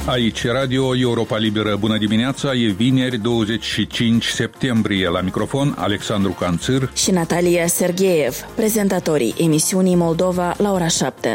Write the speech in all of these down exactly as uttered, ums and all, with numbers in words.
Aici Radio Europa Liberă. Bună dimineața, e vineri douăzeci și cinci septembrie. La microfon Alexandru Canțir și Natalia Sergeev, prezentatorii emisiunii Moldova la ora șapte.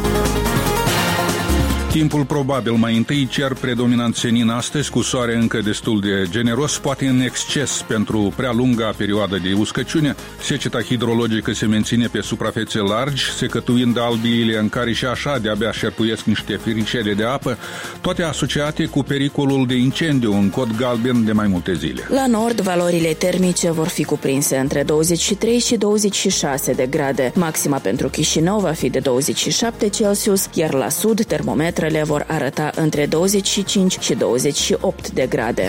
Timpul probabil mai întâi, cer predominant senin astăzi, cu soare încă destul de generos, poate în exces pentru prea lunga perioadă de uscăciune. Seceta hidrologică se menține pe suprafețe largi, secătuind albiile în care și așa de-abia șerpuiesc niște firicele de apă, toate asociate cu pericolul de incendiu, în cod galben de mai multe zile. La nord, valorile termice vor fi cuprinse între douăzeci și trei și douăzeci și șase de grade. Maxima pentru Chișinău va fi de douăzeci și șapte Celsius, iar la sud, termometrele vor arăta între douăzeci și cinci și douăzeci și opt de grade.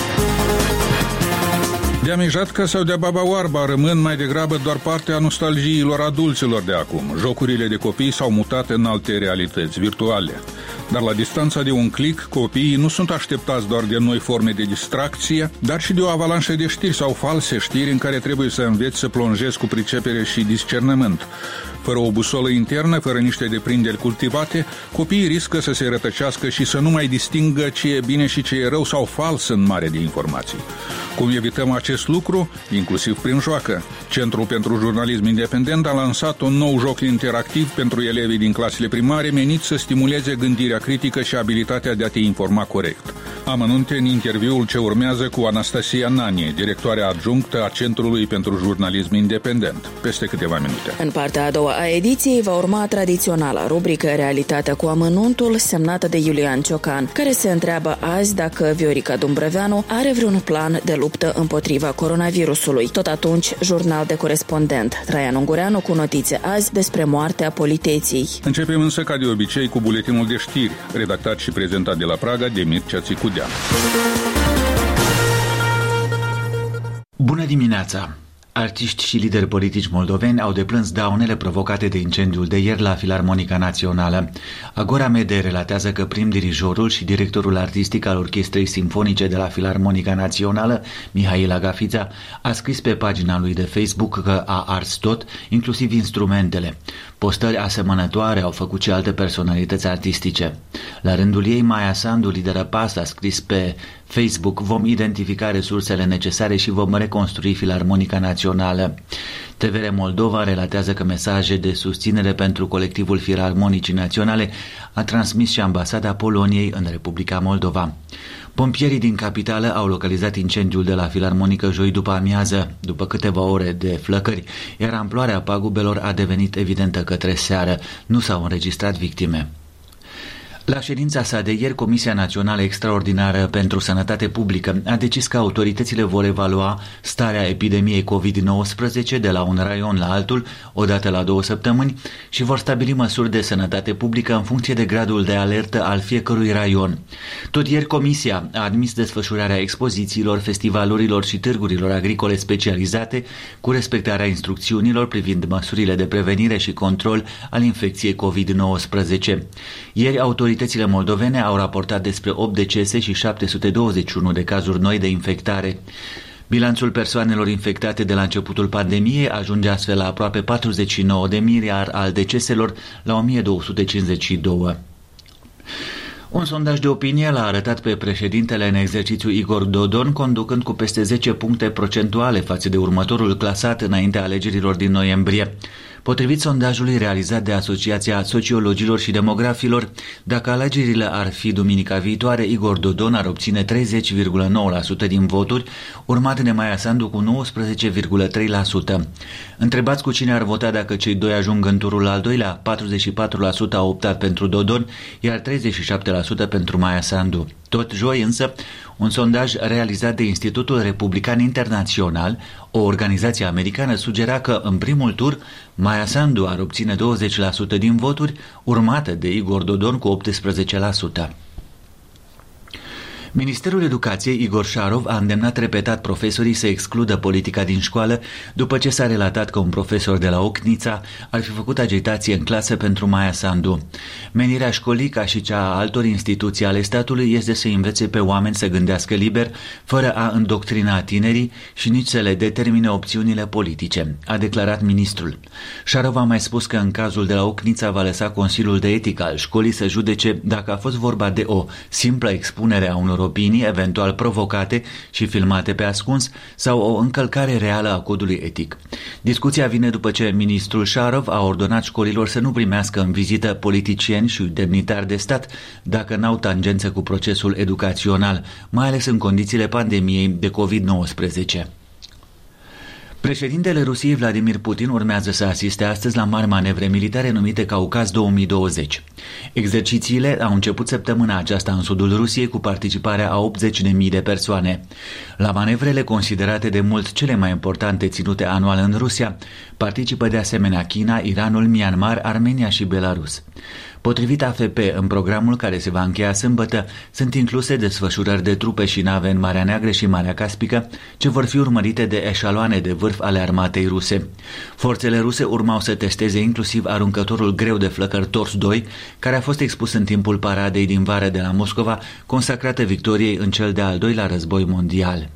De-a Mijatca sau de-a Baba Oarba rămân mai degrabă doar partea nostalgiilor adulților de acum. Jocurile de copii s-au mutat în alte realități virtuale. Dar la distanța de un click, copiii nu sunt așteptați doar de noi forme de distracție, dar și de o avalanșă de știri sau false știri în care trebuie să înveți să plonjezi cu pricepere și discernământ. Fără o busolă internă, fără niște deprinderi cultivate, copiii riscă să se rătăcească și să nu mai distingă ce e bine și ce e rău sau fals în mare de informații. Cum evităm acest lucru? Inclusiv prin joacă. Centrul pentru Jurnalism Independent a lansat un nou joc interactiv pentru elevii din clasele primare, menit să stimuleze gândirea critică și abilitatea de a te informa corect. Amănunte în interviul ce urmează cu Anastasia Nanie, directoarea adjunctă a Centrului pentru Jurnalism Independent, peste câteva minute. În partea a doua a ediției va urma tradiționala rubrică Realitatea cu amănuntul, semnată de Iulian Ciocan, care se întreabă azi dacă Viorica Dumbrăveanu are vreun plan de luptă împotriva coronavirusului. Tot atunci, jurnal de corespondent Traian Ungureanu cu notițe azi despre moartea Politeției. Începem însă ca de obicei cu buletinul de știri, redactat și prezentat de la Praga de Mircea Țicudean. Bună dimineața! Artiști și lideri politici moldoveni au deplâns daunele provocate de incendiul de ieri la Filarmonica Națională. Agora Mede relatează că prim-dirijorul și directorul artistic al Orchestrei Simfonice de la Filarmonica Națională, Mihail Agafița, a scris pe pagina lui de Facebook că a ars tot, inclusiv instrumentele. Postări asemănătoare au făcut și alte personalități artistice. La rândul ei, Maia Sandu, lideră P A S, a scris pe Facebook: vom identifica resursele necesare și vom reconstrui Filarmonica Națională. T V R Moldova relatează că mesaje de susținere pentru colectivul Filarmonicii Naționale a transmis și Ambasada Poloniei în Republica Moldova. Pompierii din capitală au localizat incendiul de la Filarmonică joi după amiază, după câteva ore de flăcări, iar amploarea pagubelor a devenit evidentă către seară. Nu s-au înregistrat victime. La ședința sa de ieri, Comisia Națională Extraordinară pentru Sănătate Publică a decis că autoritățile vor evalua starea epidemiei covid nouăsprezece de la un raion la altul, odată la două săptămâni, și vor stabili măsuri de sănătate publică în funcție de gradul de alertă al fiecărui raion. Tot ieri, Comisia a admis desfășurarea expozițiilor, festivalurilor și târgurilor agricole specializate cu respectarea instrucțiunilor privind măsurile de prevenire și control al infecției covid nouăsprezece. Ieri, autoritățile Autoritățile moldovene au raportat despre opt decese și șapte sute douăzeci și unu de cazuri noi de infectare. Bilanțul persoanelor infectate de la începutul pandemiei ajunge astfel la aproape patruzeci și nouă de mii, iar al deceselor la o mie două sute cincizeci și doi. Un sondaj de opinie l-a arătat pe președintele în exercițiu Igor Dodon, conducând cu peste zece puncte procentuale față de următorul clasat înaintea alegerilor din noiembrie. Potrivit sondajului realizat de Asociația Sociologilor și Demografilor, dacă alegerile ar fi duminica viitoare, Igor Dodon ar obține treizeci virgulă nouă la sută din voturi, urmat de Maia Sandu cu nouăsprezece virgulă trei la sută. Întrebați cu cine ar vota dacă cei doi ajung în turul al doilea, patruzeci și patru la sută au optat pentru Dodon, iar treizeci și șapte la sută pentru Maia Sandu. Tot joi însă, un sondaj realizat de Institutul Republican Internațional, o organizație americană, sugera că în primul tur Maia Sandu ar obține douăzeci la sută din voturi, urmată de Igor Dodon cu optsprezece la sută. Ministerul Educației, Igor Șarov, a îndemnat repetat profesorii să excludă politica din școală după ce s-a relatat că un profesor de la Ochnița ar fi făcut agitație în clasă pentru Maia Sandu. Menirea școlii, ca și cea a altor instituții ale statului, este să învețe pe oameni să gândească liber, fără a îndoctrina tinerii și nici să le determine opțiunile politice, a declarat ministrul. Șarov a mai spus că în cazul de la Ochnița va lăsa Consiliul de Etică al școlii să judece dacă a fost vorba de o simplă expunere a unor opinii, eventual provocate și filmate pe ascuns, sau o încălcare reală a codului etic. Discuția vine după ce ministrul Șarov a ordonat școlilor să nu primească în vizită politicieni și demnitari de stat dacă n-au tangență cu procesul educațional, mai ales în condițiile pandemiei de covid nouăsprezece. Președintele Rusiei Vladimir Putin urmează să asiste astăzi la mari manevre militare numite Caucaz două mii douăzeci. Exercițiile au început săptămâna aceasta în sudul Rusiei cu participarea a optzeci de mii de persoane. La manevrele considerate de mult cele mai importante ținute anual în Rusia, participă de asemenea China, Iranul, Myanmar, Armenia și Belarus. Potrivit A F P, în programul care se va încheia sâmbătă, sunt incluse desfășurări de trupe și nave în Marea Neagră și Marea Caspică, ce vor fi urmărite de eșaloane de vârf ale armatei ruse. Forțele ruse urmau să testeze inclusiv aruncătorul greu de flăcări Tors doi, care a fost expus în timpul paradei din vară de la Moscova, consacrată victoriei în cel de-al doilea război mondial.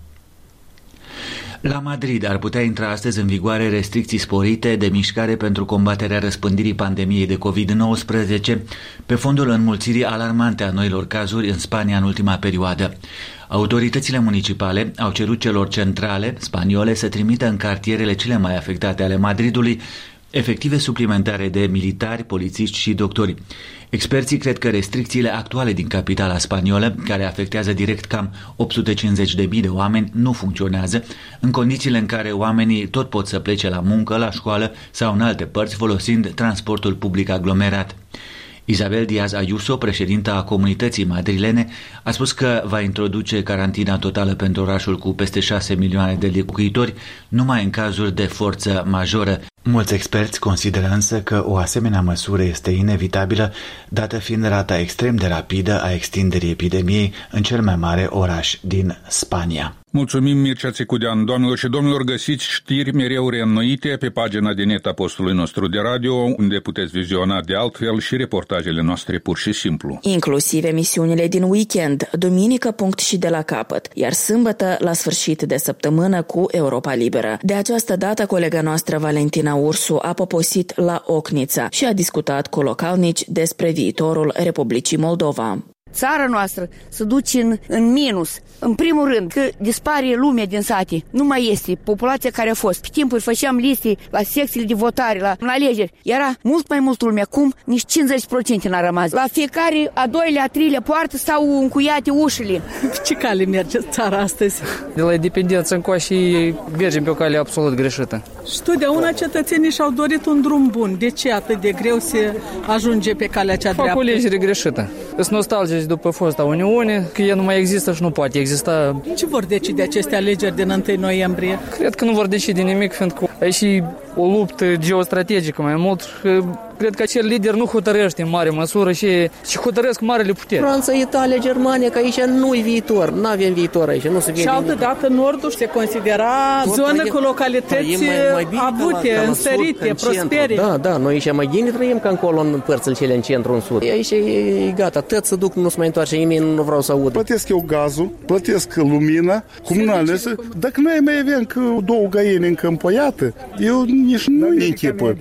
La Madrid ar putea intra astăzi în vigoare restricții sporite de mișcare pentru combaterea răspândirii pandemiei de covid nouăsprezece pe fondul înmulțirii alarmante a noilor cazuri în Spania în ultima perioadă. Autoritățile municipale au cerut celor centrale spaniole să trimită în cartierele cele mai afectate ale Madridului efective suplimentare de militari, polițiști și doctori. Experții cred că restricțiile actuale din capitala spaniolă, care afectează direct cam opt sute cincizeci de mii de oameni, nu funcționează, în condițiile în care oamenii tot pot să plece la muncă, la școală sau în alte părți folosind transportul public aglomerat. Isabel Díaz Ayuso, președinta a comunității madrilene, a spus că va introduce carantina totală pentru orașul cu peste șase milioane de locuitori numai în cazuri de forță majoră. Mulți experți consideră însă că o asemenea măsură este inevitabilă, dată fiind rata extrem de rapidă a extinderii epidemiei în cel mai mare oraș din Spania. Mulțumim, Mircea Țicudean. Doamnelor și domnilor, găsiți știri mereu reînnoite pe pagina de net a postului nostru de radio, unde puteți viziona de altfel și reportajele noastre pur și simplu. Inclusiv emisiunile din weekend, duminică punct și de la capăt, iar sâmbătă la sfârșit de săptămână cu Europa Liberă. De această dată, colega noastră Valentina Ursu a poposit la Ochnița și a discutat cu localnici despre viitorul Republicii Moldova. Țara noastră se duce în, în minus. În primul rând, că dispare lumea din sate. Nu mai este populația care a fost. Pe timpuri făceam liste la secțiile de votare, la, la alegeri. Era mult mai mult lume. Acum nici cincizeci la sută n-a rămas. La fiecare a doilea, a treilea poartă s-au încuiate ușile. Ce cale merge țara astăzi? De la independență încoace mergem pe o cale absolut greșită. Și totdeauna cetățenii și-au dorit un drum bun. De ce atât de greu se ajunge pe calea cea dreaptă? Fac o alegere greșită. Sunt nostalgici după fosta Uniune, că ea nu mai există și nu poate exista. Ce vor decide aceste alegeri din întâi noiembrie? Cred că nu vor decide nimic, fiindcă e și o luptă geostrategică mai mult. Cred că acel lider nu hotărăște în mare măsură și, și hotărăsc marele puteri. Franța, Italia, Germania, că aici nu-i viitor, nu avem viitor aici, nu se vede. Și altă dată Nordul se considera tot zonă trăim, cu localități mai, mai avute, ca la, ca înstărite, sud, prospere. Da, da, noi aici mai bine trăim ca încolo în părțile cele în centru, în sud. Aici e gata, tot să duc, nu se mai întoarce nimeni, nu vreau să aud. Plătesc eu gazul, plătesc lumina, comunale. Dacă noi mai avem că două găini încă împoiată, eu nici nu ne închipă.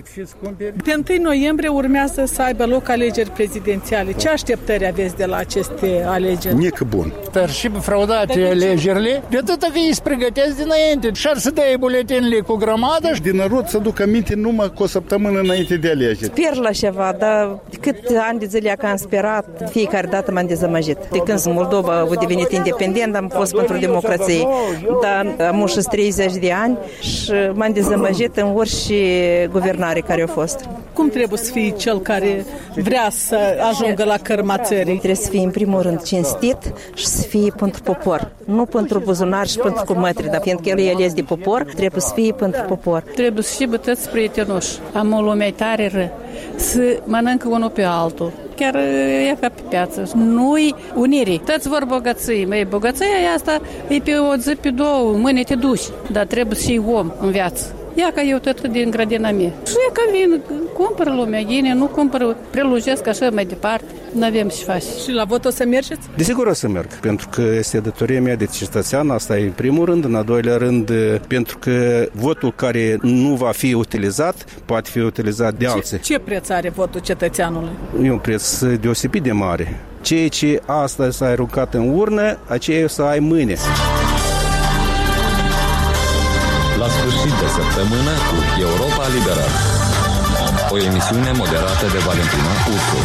De întâi noiembrie urmează să aibă loc alegeri prezidențiale. Ce așteptări aveți de la aceste alegeri? Nică bun. Dar și fraudate alegerile, de atâta fie să pregătesc dinainte și ar să dea buletinile cu grămadă. Din narod să ducă aminte numai cu o săptămână înainte de alegeri. Sper la ceva, dar cât ani de zile că am sperat, fiecare dată m-am dezamăgit. De când Moldova a devenit independent, am fost pentru democrație, dar am și treizeci de ani și m-am dezamăgit în orice guvernare care a fost. Cum trebuie să fie cel care vrea să ajungă la cărma țării? Trebuie să fie în primul rând cinstit și să fie pentru popor. Nu pentru buzunar și pentru cumătri, dar fiindcă el e ales de popor, trebuie să fie pentru popor. Trebuie să fie bătăți prietenoși. Am o lume tare ră, să mănâncă unul pe altul. chiar e ca pe piață. Nu-i unirii. Toți vor bogății. Măi, bogăția asta e pe o zi, pe două, mâine te duci. Dar trebuie și om în viață. Ia ca eu tot din grădina mea. Și e că vin, cumpără lumea, ei nu cumpără, prelungesc așa mai departe. Nu avem ce face. Și la vot o să mergeți? Desigur o să merg, pentru că este datoria mea de cetățean, asta e în primul rând, în al doilea rând, pentru că votul care nu va fi utilizat, poate fi utilizat de alții. Ce, ce preț are votul cetățeanului? E un preț deosebit de mare. Ceea ce astăzi s-a aruncat în urnă, aceea o să ai mâine. La sfârșit de săptămână cu Europa Liberă. O emisiune moderată de Valentina Ursu.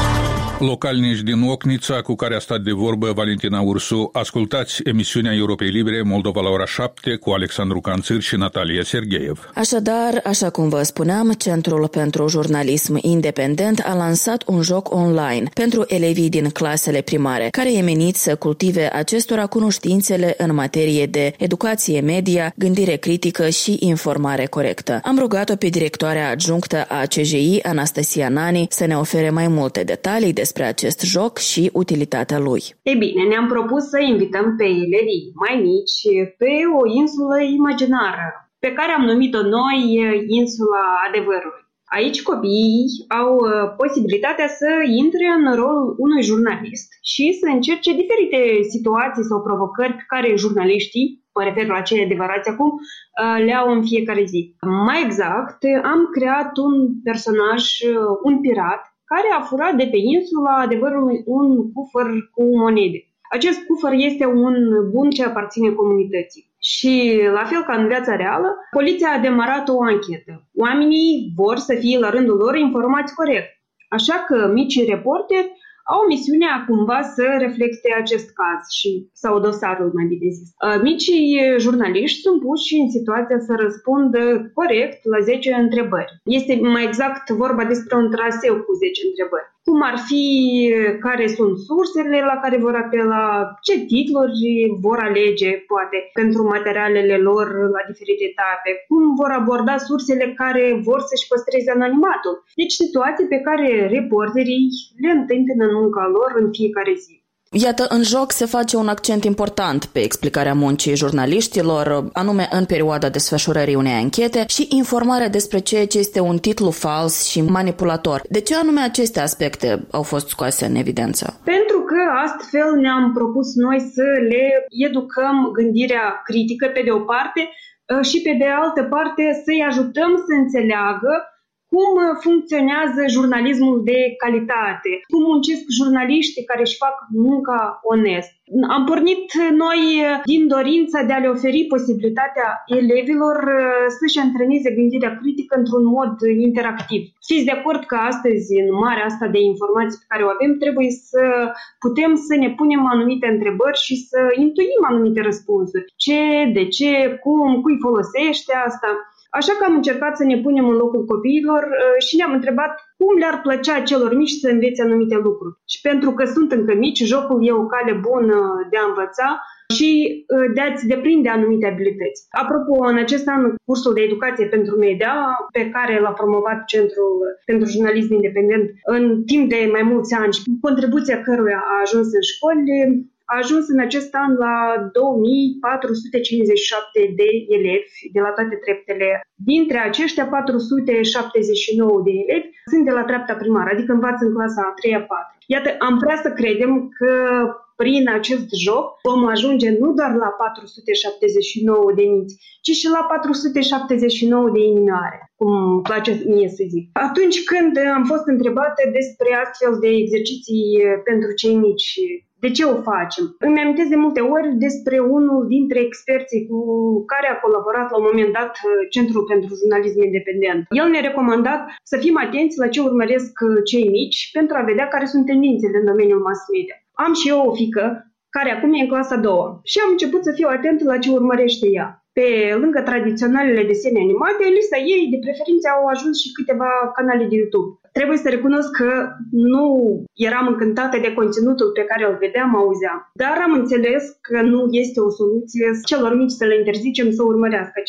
Localnici din Ocnița cu care a stat de vorbă Valentina Ursu. Ascultați emisiunea Europei Libere Moldova la ora șapte cu Alexandru Canțir și Natalia Sergeev. Așadar, așa cum vă spuneam, Centrul pentru Jurnalism Independent a lansat un joc online pentru elevii din clasele primare, care e menit să cultive acestora cunoștințele în materie de educație media, gândire critică și informare corectă. Am rugat-o pe directoarea adjunctă a C J I, Anastasia Nani, să ne ofere mai multe detalii de despre acest joc și utilitatea lui. Ei bine, ne-am propus să invităm pe elevii mai mici pe o insulă imaginară, pe care am numit-o noi Insula Adevărului. Aici copiii au posibilitatea să intre în rolul unui jurnalist și să încerce diferite situații sau provocări pe care jurnaliștii, mă refer la cei adevărați acum, le au în fiecare zi. Mai exact, am creat un personaj, un pirat, care a furat de pe insula Adevărului un cufăr cu monede. Acest cufăr este un bun ce aparține comunității. Și, la fel ca în viața reală, poliția a demarat o anchetă. Oamenii vor să fie la rândul lor informați corect. Așa că micii reporteri au misiunea cumva să reflecte acest caz și sau dosarul, mai bine zis. Micii jurnaliști sunt puși în situația să răspundă corect la zece întrebări. Este mai exact vorba despre un traseu cu zece întrebări. Cum ar fi, care sunt sursele la care vor apela, ce titluri vor alege, poate, pentru materialele lor la diferite etape, cum vor aborda sursele care vor să-și păstreze anonimatul. Deci situații pe care reporterii le întâmpină în munca lor în fiecare zi. Iată, în joc se face un accent important pe explicarea muncii jurnaliștilor, anume în perioada desfășurării unei anchete și informarea despre ceea ce este un titlu fals și manipulator. De ce anume aceste aspecte au fost scoase în evidență? Pentru că astfel ne-am propus noi să le educăm gândirea critică pe de o parte și pe de altă parte să-i ajutăm să înțeleagă cum funcționează jurnalismul de calitate, cum muncesc jurnaliștii care își fac munca onest. Am pornit noi din dorința de a le oferi posibilitatea elevilor să-și antreneze gândirea critică într-un mod interactiv. Fiți de acord că astăzi, în marea asta de informații pe care o avem, trebuie să putem să ne punem anumite întrebări și să intuim anumite răspunsuri. Ce, de ce, cum, cui folosește asta? Așa că am încercat să ne punem în locul copiilor și ne-am întrebat cum le-ar plăcea celor mici să învețe anumite lucruri. Și pentru că sunt încă mici, jocul e o cale bună de a învăța și de a-ți deprinde anumite abilități. Apropo, în acest an, cursul de educație pentru media, pe care l-a promovat Centrul pentru Jurnalism Independent în timp de mai mulți ani și contribuția căruia a ajuns în școli, a ajuns în acest an la două mii patru sute cincizeci și șapte de elevi de la toate treptele. Dintre aceștia, patru sute șaptezeci și nouă de elevi sunt de la treapta primară, adică învață în clasa a treia a patra. Iată, am vrea să credem că prin acest joc vom ajunge nu doar la patru sute șaptezeci și nouă de minți, ci și la patru sute șaptezeci și nouă de inimioare, cum îmi place mie să zic. Atunci când am fost întrebată despre astfel de exerciții pentru cei mici, de ce o facem? Îmi amintesc de multe ori despre unul dintre experții cu care a colaborat la un moment dat Centrul pentru Jurnalism Independent. El ne-a recomandat să fim atenți la ce urmăresc cei mici pentru a vedea care sunt tendințele în domeniul mass media. Am și eu o fiică care acum e în clasa a doua și am început să fiu atentă la ce urmărește ea. Pe lângă tradiționalele desene animate, în lista ei de preferințe au ajuns și câteva canale de YouTube. Trebuie să recunosc că nu eram încântată de conținutul pe care îl vedeam, auzeam, dar am înțeles că nu este o soluție celor mici să le interzicem să urmărească ceva.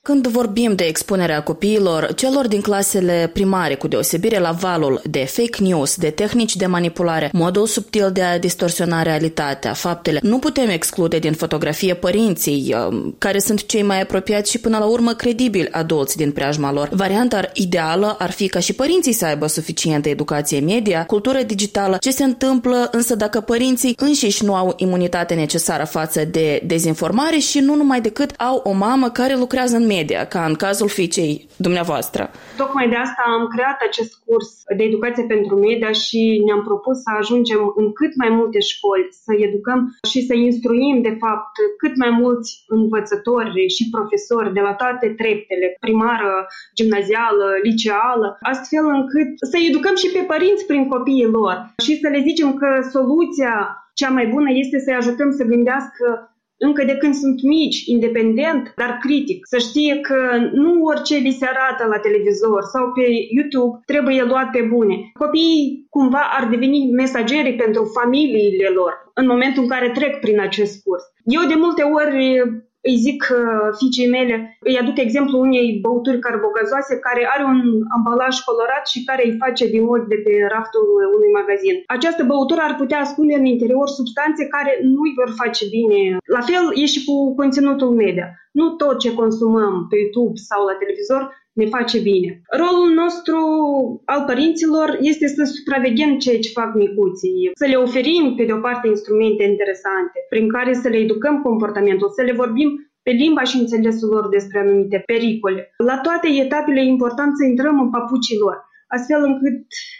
Când vorbim de expunerea copiilor, celor din clasele primare, cu deosebire la valul de fake news, de tehnici de manipulare, modul subtil de a distorsiona realitatea, faptele, nu putem exclude din fotografie părinții, care sunt cei mai apropiați și până la urmă credibili adulți din preajma lor. Varianta ideală ar fi ca și părinții să aibă suficientă educație media, cultură digitală. Ce se întâmplă însă dacă părinții înșiși nu au imunitate necesară față de dezinformare și nu numai decât au o mamă care lucrează în media, ca în cazul fiicei dumneavoastră? Tocmai de asta am creat acest curs de educație pentru media și ne-am propus să ajungem în cât mai multe școli, să educăm și să instruim, de fapt, cât mai mulți învățători și profesori de la toate treptele, primară, gimnazială, liceală, astfel încât să educăm și pe părinți prin copiii lor și să le zicem că soluția cea mai bună este să-i ajutăm să gândească încă de când sunt mici, independent, dar critic. Să știe că nu orice li se arată la televizor sau pe YouTube trebuie luat pe bune. Copiii cumva ar deveni mesageri pentru familiile lor în momentul în care trec prin acest curs. Eu de multe ori îi zic fiicei mele, îi aduc exemplu unei băuturi carbogazoase care are un ambalaj colorat și care îi face din ochi de pe raftul unui magazin. Această băutură ar putea ascunde în interior substanțe care nu îi vor face bine. La fel e și cu conținutul media. Nu tot ce consumăm pe YouTube sau la televizor ne face bine. Rolul nostru al părinților este să supraveghem ceea ce fac micuții, să le oferim pe de o parte instrumente interesante prin care să le educăm comportamentul, să le vorbim pe limba și înțelesul lor despre anumite pericole. La toate etapele e important să intrăm în papucii lor, astfel încât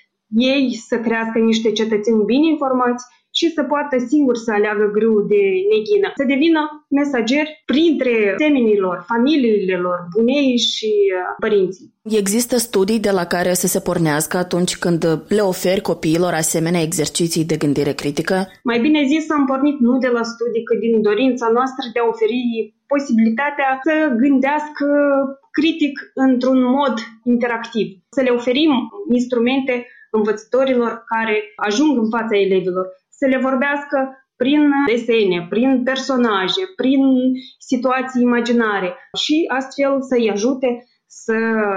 ei să crească niște cetățeni bine informați și să poată singur să aleagă grâu de neghină, să devină mesageri printre semenilor, familiile lor, bunei și părinții. Există studii de la care să se pornească atunci când le oferi copiilor asemenea exerciții de gândire critică? Mai bine zis, am pornit nu de la studii, cât din dorința noastră de a oferi posibilitatea să gândească critic într-un mod interactiv, să le oferim instrumente învățătorilor care ajung în fața elevilor, să le vorbească prin desene, prin personaje, prin situații imaginare și astfel să-i ajute să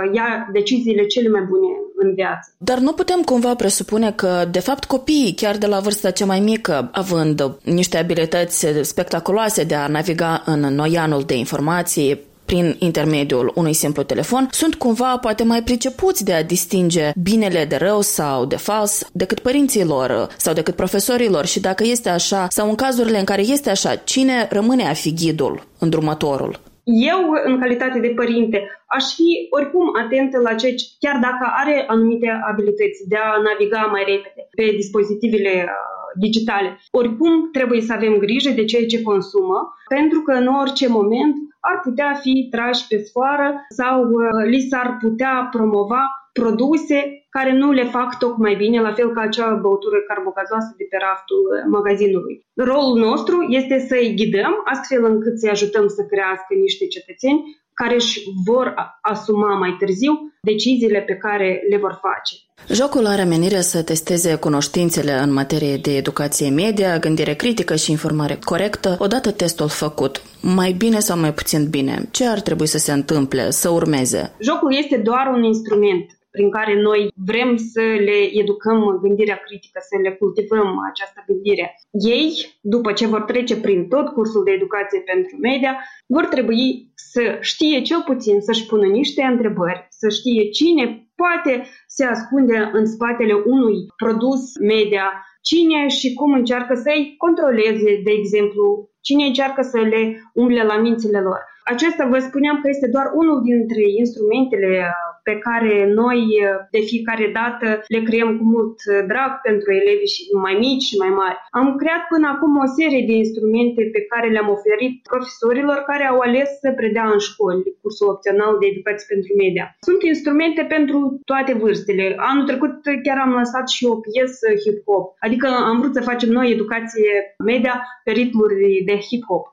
ia deciziile cele mai bune în viață. Dar nu putem cumva presupune că, de fapt, copiii, chiar de la vârsta cea mai mică, având niște abilități spectaculoase de a naviga în noianul de informații, prin intermediul unui simplu telefon, sunt cumva poate mai pricepuți de a distinge binele de rău sau de fals decât părinții lor sau decât profesorii lor. Și dacă este așa, sau în cazurile în care este așa, cine rămâne a fi ghidul, îndrumătorul? Eu, în calitate de părinte, aș fi oricum atentă la ceea ce, chiar dacă are anumite abilități de a naviga mai repede pe dispozitivele digitale, oricum trebuie să avem grijă de ceea ce consumă, pentru că în orice moment ar putea fi trași pe sfoară sau uh, li s-ar putea promova produse care nu le fac tocmai bine, la fel ca acea băutură carbogazoasă de pe raftul magazinului. Rolul nostru este să-i ghidăm astfel încât să-i ajutăm să crească niște cetățeni care își vor asuma mai târziu deciziile pe care le vor face. Jocul are menirea să testeze cunoștințele în materie de educație media, gândire critică și informare corectă. Odată testul făcut, mai bine sau mai puțin bine, ce ar trebui să se întâmple, să urmeze? Jocul este doar un instrument prin care noi vrem să le educăm gândirea critică, să le cultivăm această gândire. Ei, după ce vor trece prin tot cursul de educație pentru media, vor trebui să știe cel puțin să-și pună niște întrebări, să știe cine poate se ascunde în spatele unui produs media, cine și cum încearcă să-i controleze, de exemplu, cine încearcă să le umble la mințile lor. Acesta vă spuneam că este doar unul dintre instrumentele pe care noi de fiecare dată le creăm cu mult drag pentru elevii și mai mici și mai mari. Am creat până acum o serie de instrumente pe care le-am oferit profesorilor care au ales să predea în școli cursul opțional de educație pentru media. Sunt instrumente pentru toate vârstele. Anul trecut chiar am lansat și o piesă hip-hop, adică am vrut să facem noi educație media pe ritmuri de hip-hop.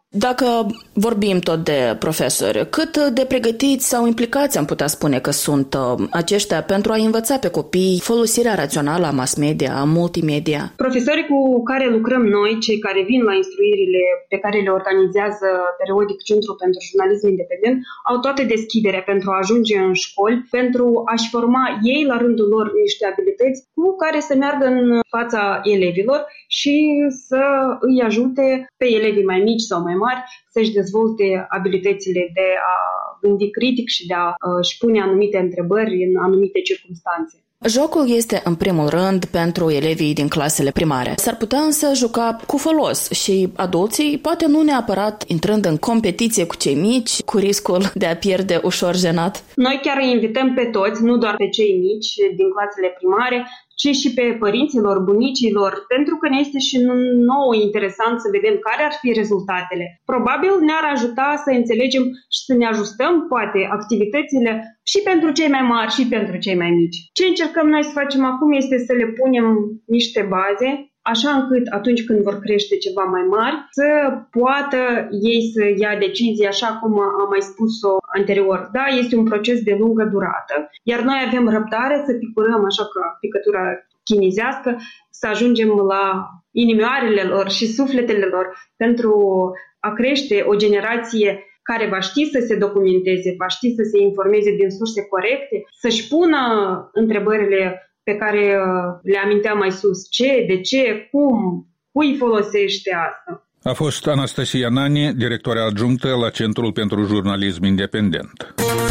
Dacă vorbim tot de profesori, cât de pregătiți sau implicați am putea spune că sunt aceștia pentru a învăța pe copii folosirea rațională a mass media, a multimedia? Profesorii cu care lucrăm noi, cei care vin la instruirile pe care le organizează periodic Centrul pentru Jurnalism Independent, au toată deschiderea pentru a ajunge în școli, pentru a-și forma ei la rândul lor niște abilități cu care să meargă în fața elevilor și să îi ajute pe elevii mai mici sau mai mari să-și dezvolte abilitățile de a gândi critic și de a-și pune anumite întrebări în anumite circunstanțe. Jocul este în primul rând pentru elevii din clasele primare. S-ar putea însă juca cu folos și adulții, poate nu neapărat intrând în competiție cu cei mici, cu riscul de a pierde ușor jenat. Noi chiar îi invităm pe toți, nu doar pe cei mici din clasele primare, ci și pe părinților, bunicilor, pentru că ne este și nouă interesant să vedem care ar fi rezultatele. Probabil ne-ar ajuta să înțelegem și să ne ajustăm, poate, activitățile și pentru cei mai mari și pentru cei mai mici. Ce încercăm noi să facem acum este să le punem niște baze, așa încât atunci când vor crește ceva mai mari, să poată ei să ia decizii, așa cum am mai spus-o anterior. Da, este un proces de lungă durată, iar noi avem răbdare să picurăm, așa ca picătura chinezească, să ajungem la inimioarele lor și sufletele lor pentru a crește o generație care va ști să se documenteze, va ști să se informeze din surse corecte, să-și pună întrebările pe care le aminteam mai sus. Ce, de ce, cum, cui folosește asta? A fost Anastasia Nani, directoare adjunctă la Centrul pentru Jurnalism Independent.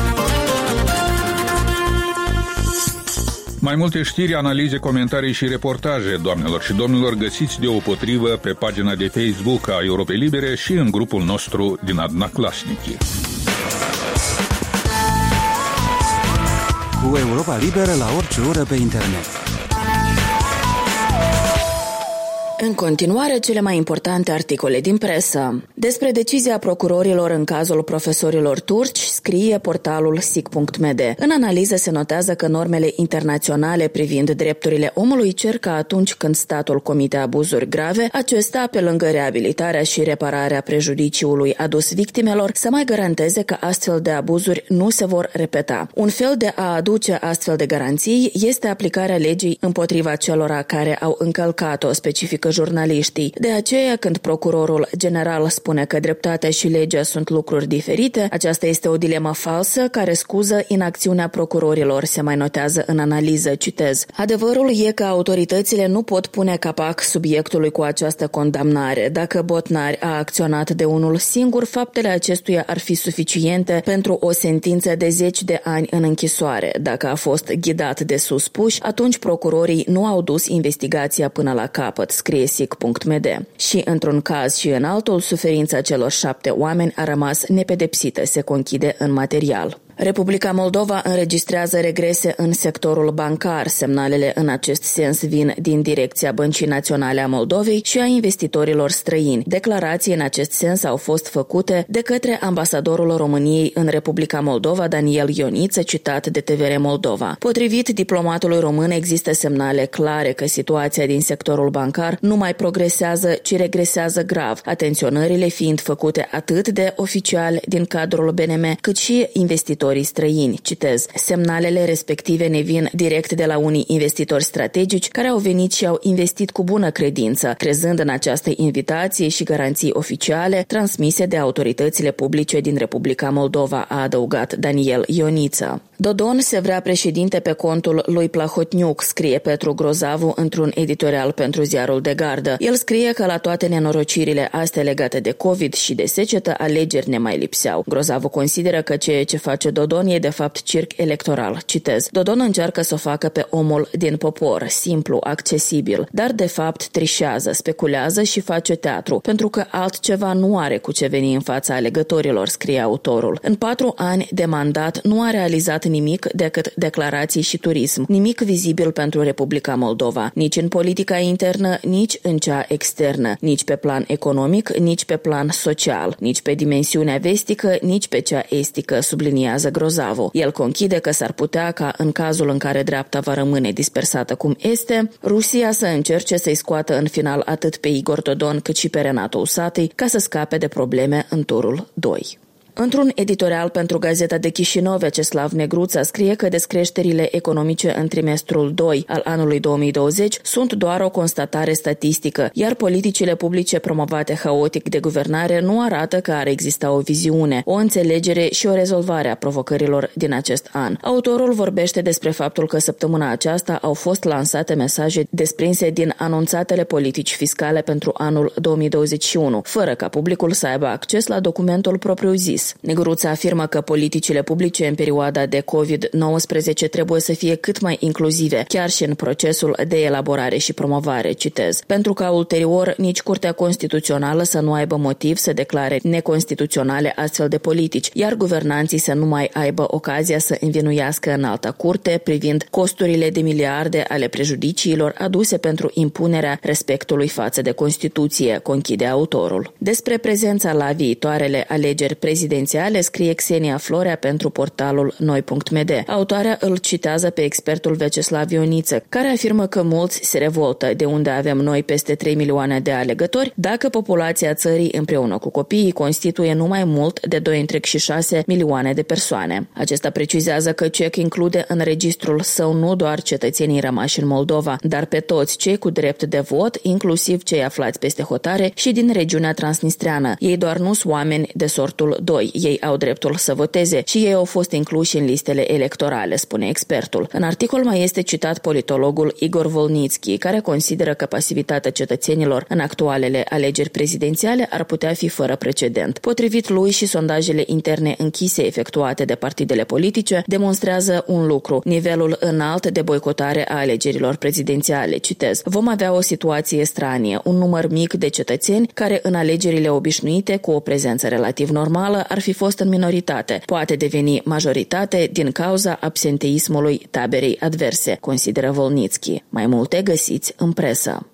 Mai multe știri, analize, comentarii și reportaje, doamnelor și domnilor, găsiți deopotrivă pe pagina de Facebook a Europei Libere și în grupul nostru din Adnaclașnichi. Cu Europa Liberă la orice oră pe internet. În continuare, cele mai importante articole din presă. Despre decizia procurorilor în cazul profesorilor turci scrie portalul S I C punct M D. În analiză se notează că normele internaționale privind drepturile omului cer ca atunci când statul comite abuzuri grave, acesta, pe lângă reabilitarea și repararea prejudiciului adus victimelor, să mai garanteze că astfel de abuzuri nu se vor repeta. Un fel de a aduce astfel de garanții este aplicarea legii împotriva celora care au încălcat-o, specifică jurnaliștii. De aceea, când procurorul general spune că dreptatea și legea sunt lucruri diferite, aceasta este o dilemă falsă care scuză inacțiunea procurorilor, se mai notează în analiză, citez. Adevărul e că autoritățile nu pot pune capac subiectului cu această condamnare. Dacă Botnari a acționat de unul singur, faptele acestuia ar fi suficiente pentru o sentință de zeci de ani în închisoare. Dacă a fost ghidat de suspuși, atunci procurorii nu au dus investigația până la capăt, scrie S I C punct M D. Și într-un caz și în altul, suferința celor șapte oameni a rămas nepedepsită, se conchide în material. Republica Moldova înregistrează regrese în sectorul bancar. Semnalele în acest sens vin din Direcția Băncii Naționale a Moldovei și a investitorilor străini. Declarații în acest sens au fost făcute de către ambasadorul României în Republica Moldova, Daniel Ioniță, citat de T V R Moldova. Potrivit diplomatului român, există semnale clare că situația din sectorul bancar nu mai progresează, ci regresează grav, atenționările fiind făcute atât de oficiali din cadrul B N M, cât și investitori străini. Citez. Semnalele respective ne vin direct de la unii investitori strategici care au venit și au investit cu bună credință, crezând în această invitație și garanții oficiale transmise de autoritățile publice din Republica Moldova, a adăugat Daniel Ioniță. Dodon se vrea președinte pe contul lui Plahotniuc, scrie Petru Grozavu într-un editorial pentru ziarul de gardă. El scrie că la toate nenorocirile astea legate de COVID și de secetă, alegeri ne mai lipseau. Grozavu consideră că ceea ce face Dodon e de fapt circ electoral. Citez. Dodon încearcă să o facă pe omul din popor, simplu, accesibil, dar de fapt trișează, speculează și face teatru, pentru că altceva nu are cu ce veni în fața alegătorilor, scrie autorul. În patru ani de mandat nu a realizat realizat nimic decât declarații și turism, nimic vizibil pentru Republica Moldova, nici în politica internă, nici în cea externă, nici pe plan economic, nici pe plan social, nici pe dimensiunea vestică, nici pe cea estică, subliniază Grozavu. El conchide că s-ar putea ca, în cazul în care dreapta va rămâne dispersată cum este, Rusia să încerce să-i scoată în final atât pe Igor Dodon cât și pe Renato Usatăi ca să scape de probleme în turul doi. Într-un editorial pentru Gazeta de Chișinău, Vyacheslav Negruța scrie că descreșterile economice în trimestrul doi al anului două mii douăzeci sunt doar o constatare statistică, iar politicile publice promovate haotic de guvernare nu arată că ar exista o viziune, o înțelegere și o rezolvare a provocărilor din acest an. Autorul vorbește despre faptul că săptămâna aceasta au fost lansate mesaje desprinse din anunțatele politici fiscale pentru anul două mii douăzeci și unu, fără ca publicul să aibă acces la documentul propriu-zis. Negruța afirmă că politicile publice în perioada de covid nouăsprezece trebuie să fie cât mai inclusive, chiar și în procesul de elaborare și promovare, citez, pentru ca ulterior nici Curtea Constituțională să nu aibă motiv să declare neconstituționale astfel de politici, iar guvernanții să nu mai aibă ocazia să învinuiască în alta curte privind costurile de miliarde ale prejudiciilor aduse pentru impunerea respectului față de Constituție, conchide autorul. Despre prezența la viitoarele alegeri prezidențiale scrie Xenia Florea pentru portalul noi punct m d. Autoarea îl citează pe expertul Vyacheslav Ioniță, care afirmă că mulți se revoltă de unde avem noi peste trei milioane de alegători, dacă populația țării împreună cu copiii constituie numai mult de doi virgulă șase milioane de persoane. Acesta precizează că C E C include în registrul său nu doar cetățenii rămași în Moldova, dar pe toți cei cu drept de vot, inclusiv cei aflați peste hotare și din regiunea transnistreană. Ei doar nu sunt oameni de sortul doi. Ei au dreptul să voteze și ei au fost incluși în listele electorale, spune expertul. În articol mai este citat politologul Igor Volnitski, care consideră că pasivitatea cetățenilor în actualele alegeri prezidențiale ar putea fi fără precedent. Potrivit lui, și sondajele interne închise efectuate de partidele politice demonstrează un lucru: nivelul înalt de boicotare a alegerilor prezidențiale. Citez: vom avea o situație stranie, un număr mic de cetățeni care în alegerile obișnuite, cu o prezență relativ normală, ar fi fost în minoritate. Poate deveni majoritate din cauza absenteismului taberei adverse, consideră Volnitski. Mai multe găsiți în presă.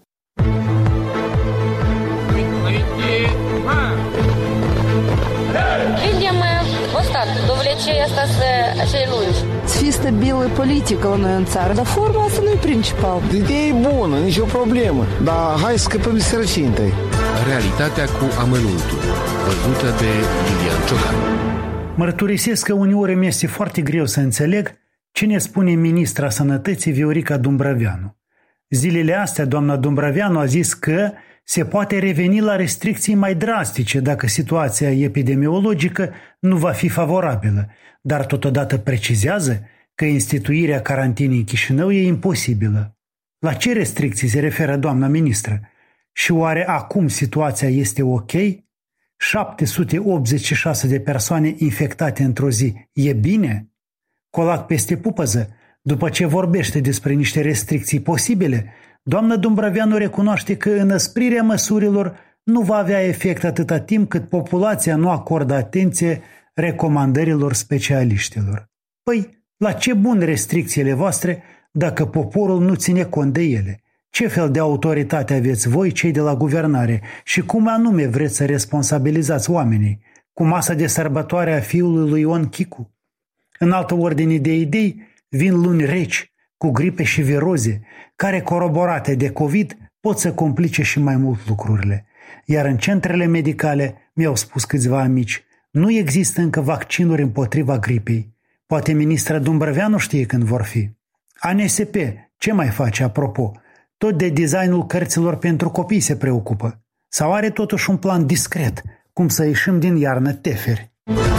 Видим остатки, довлечение остаться cei lungi. Să fie stabilă politică la noi în țară, dar forma asta nu e principal. Ideea e bună, nicio problemă, dar hai să scăpăm de sărăcie întâi. Realitatea cu amănuntul, văzută de Iulian Ciocan. Mărturisesc că uneori mi este foarte greu să înțeleg ce ne spune ministra Sănătății Viorica Dumbrăveanu. Zilele astea, doamna Dumbrăveanu a zis că se poate reveni la restricții mai drastice dacă situația epidemiologică nu va fi favorabilă, dar totodată precizează că instituirea carantinei în Chișinău e imposibilă. La ce restricții se referă doamna ministră? Și oare acum situația este ok? șapte sute optzeci și șase de persoane infectate într-o zi e bine? Colac peste pupăză, după ce vorbește despre niște restricții posibile, doamna Dumbrăveanu recunoaște că înăsprirea măsurilor nu va avea efect atâta timp cât populația nu acordă atenție recomandărilor specialiștilor. Păi, la ce bun restricțiile voastre dacă poporul nu ține cont de ele? Ce fel de autoritate aveți voi, cei de la guvernare, și cum anume vreți să responsabilizați oamenii? Cu masa de sărbătoare a fiului lui Ion Chicu? În altă ordine de idei, vin luni reci, cu gripe și viroze, care, coroborate de COVID, pot să complice și mai mult lucrurile. Iar în centrele medicale, mi-au spus câțiva amici, nu există încă vaccinuri împotriva gripei. Poate ministra Dumbrăveanu știe când vor fi. A N S P, ce mai face apropo? Tot de designul cărților pentru copii se preocupă. Sau are totuși un plan discret, cum să ieșim din iarnă teferi?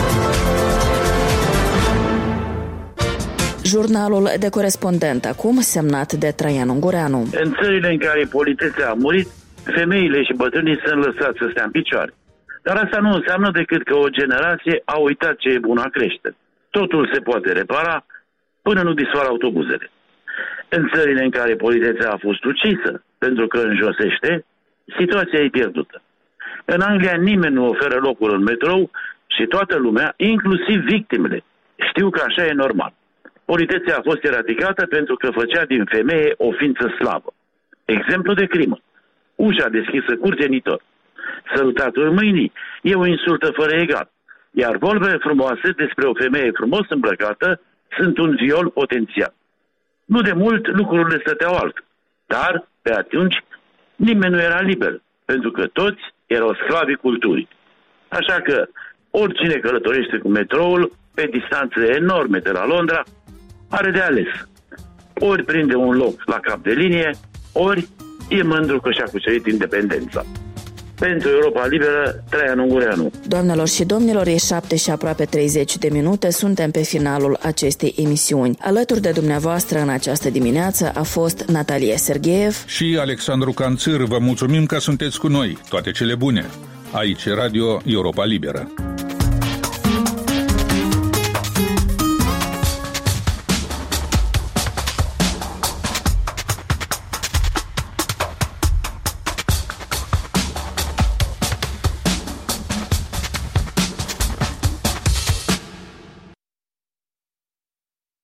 Jurnalul de corespondent acum, semnat de Traian Ungureanu. În țările în care politețea a murit, femeile și bătrânii sunt lăsați să stea în picioare. Dar asta nu înseamnă decât că o generație a uitat ce e bună creștere. Totul se poate repara până nu dispar autobuzele. În țările în care politețea a fost ucisă pentru că înjosește, situația e pierdută. În Anglia nimeni nu oferă locuri în metrou și toată lumea, inclusiv victimele, știu că așa e normal. Politețea a fost eradicată pentru că făcea din femeie o ființă slabă. Exemplu de crimă. Ușa deschisă curgenitor. Sărutatul mâinii e o insultă fără egal. Iar vorbele frumoase despre o femeie frumos îmbrăcată sunt un viol potențial. Nu de mult lucrurile stăteau altfel. Dar, pe atunci, nimeni nu era liber, pentru că toți erau sclavii culturii. Așa că oricine călătorește cu metroul pe distanțe enorme de la Londra are de ales. Ori prinde un loc la cap de linie, ori e mândru că și-a cucerit independența. Pentru Europa Liberă, Traian Ungureanu. Doamnelor și domnilor, e șapte și aproape treizeci de minute, suntem pe finalul acestei emisiuni. Alături de dumneavoastră în această dimineață a fost Natalia Sergeev și Alexandru Canțir. Vă mulțumim că sunteți cu noi. Toate cele bune. Aici Radio Europa Liberă.